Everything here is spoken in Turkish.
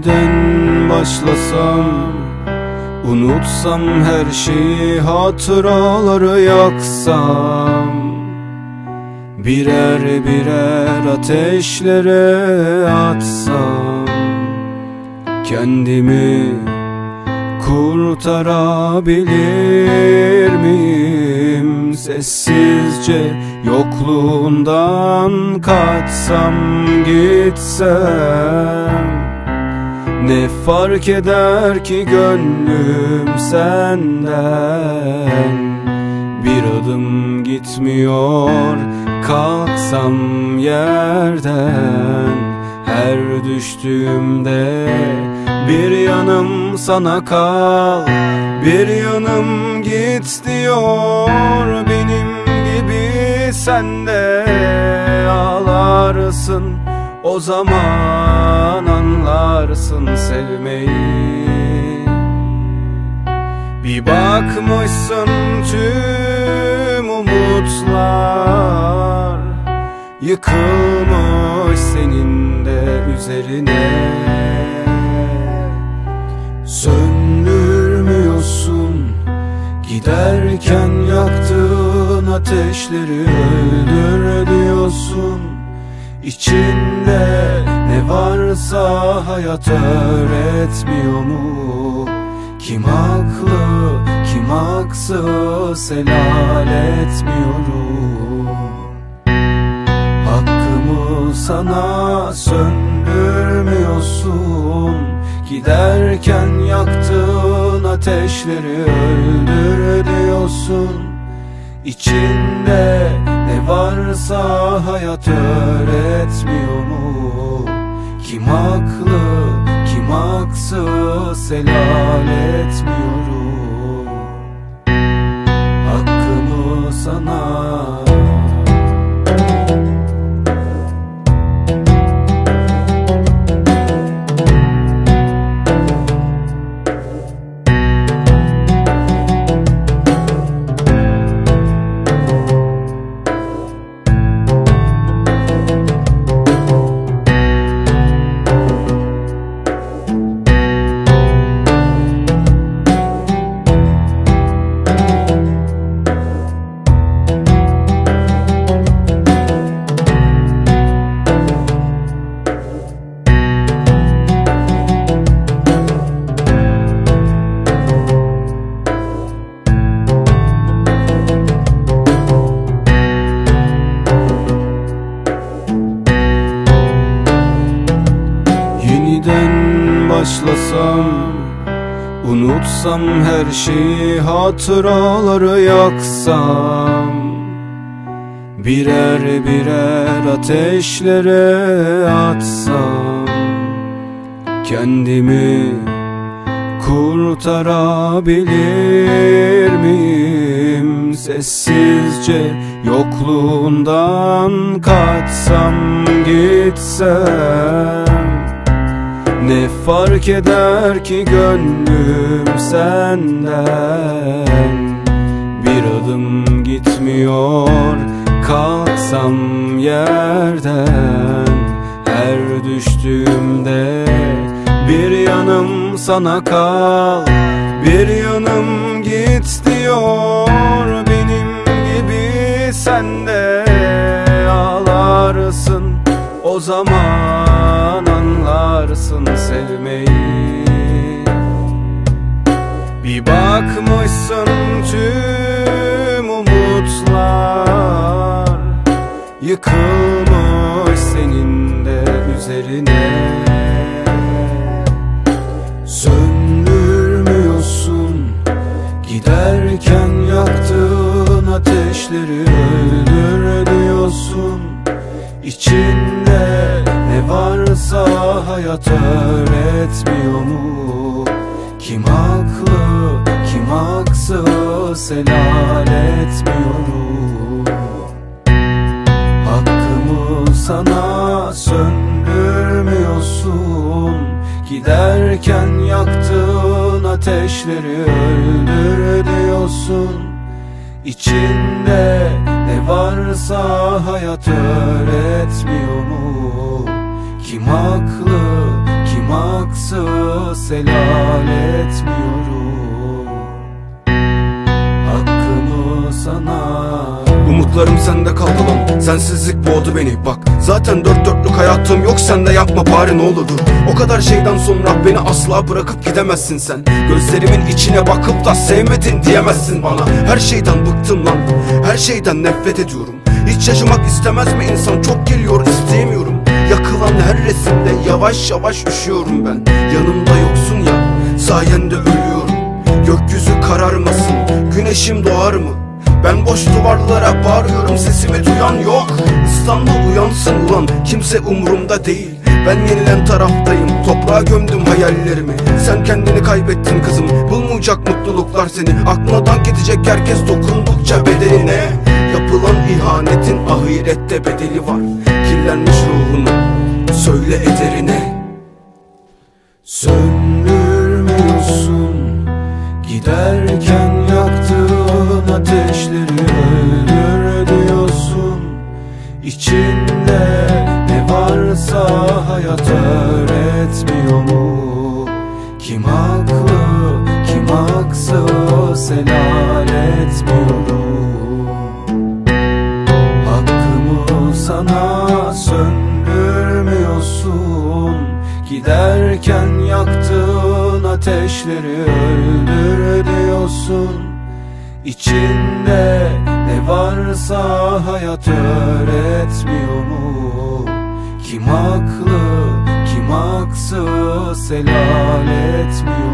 Yeniden başlasam, unutsam her şeyi, hatıraları yaksam, birer birer ateşlere atsam, kendimi kurtarabilir miyim? Sessizce yokluğundan kaçsam gitsem, ne fark eder ki gönlüm senden? Bir adım gitmiyor kalksam yerden, her düştüğümde bir yanım sana kal, bir yanım git diyor. Benim gibi sen de ağlarsın, o zaman anlarsın sevmeyi. Bir bakmışsın tüm umutlar yıkılmış senin de üzerine. Söndürmüyorsun, giderken yaktığın ateşleri öldür diyorsun. İçinde ne varsa hayat öğretmiyor mu? Kim haklı, kim haksız helal etmiyorum. Hakkımı sana söndürmüyorsun, giderken yaktığın ateşleri öldür diyorsun. İçinde ne varsa hayat öğretmiyor mu? Kim haklı, kim haksız helal etmiyorum. Hakkımı sana başlasam, unutsam her şeyi, hatıraları yaksam, birer birer ateşlere atsam, kendimi kurtarabilir miyim? Sessizce yokluğundan kaçsam gitsem, ne fark eder ki gönlüm senden? Bir adım gitmiyor kalksam yerden, her düştüğümde bir yanım sana kal, bir yanım git diyor. Benim gibi sen de ağlarsın, o zaman anlarsın sevmeyi. Bir bakmışsın tüm umutlar yıkılmış senin de üzerine. Söndürmüyorsun, giderken yaktığın ateşleri öldür diyorsun. İçinde ne varsa hayat öğretmiyor mu? Kim haklı, kim haksız helal etmiyorum. Hakkımı sana söndürmüyorsun, giderken yaktığın ateşleri öldür diyorsun. İçinde ne varsa hayat öğretmiyor mu? Kim haklı, kim Kim haksız helal etmiyorum hakkımı sana. Umutlarım sende kaldı lan, sensizlik boğdu beni. Bak zaten dört dörtlük hayatım yok, sen de yapma bari ne olur dur. O kadar şeyden sonra beni asla bırakıp gidemezsin sen. Gözlerimin içine bakıp da sevmedin diyemezsin bana. Her şeyden bıktım lan, her şeyden nefret ediyorum. Hiç yaşamak istemez mi insan, çok geliyor isteyemiyorum. Yakılan her resimde yavaş yavaş üşüyorum ben. Yanımda yoksun ya, sayende ölüyorum. Gökyüzü kararmasın, güneşim doğar mı? Ben boş duvarlara bağırıyorum, sesimi duyan yok. İstanbul uyansın ulan, kimse umurumda değil. Ben yenilen taraftayım, toprağa gömdüm hayallerimi. Sen kendini kaybettin kızım, bulmayacak mutluluklar seni. Aklına gidecek herkes dokundukça bedeline. Yapılan ihanetin ahirette bedeli var. Kirlenmiş ruhunu söyle ederine. Söndürmüyorsun giderken yaktığın ateşleri, öldür diyorsun. İçinde ne varsa hayat öğretmiyor mu? Kim haklı, kim haksız helal etmiyorum hakkımı sana. Söndürmüyorsun giderken yaktığın ateşleri, öldür diyorsun. İçinde ne varsa hayat öğretmiyor mu? Kim haklı, kim haksız helal etmiyor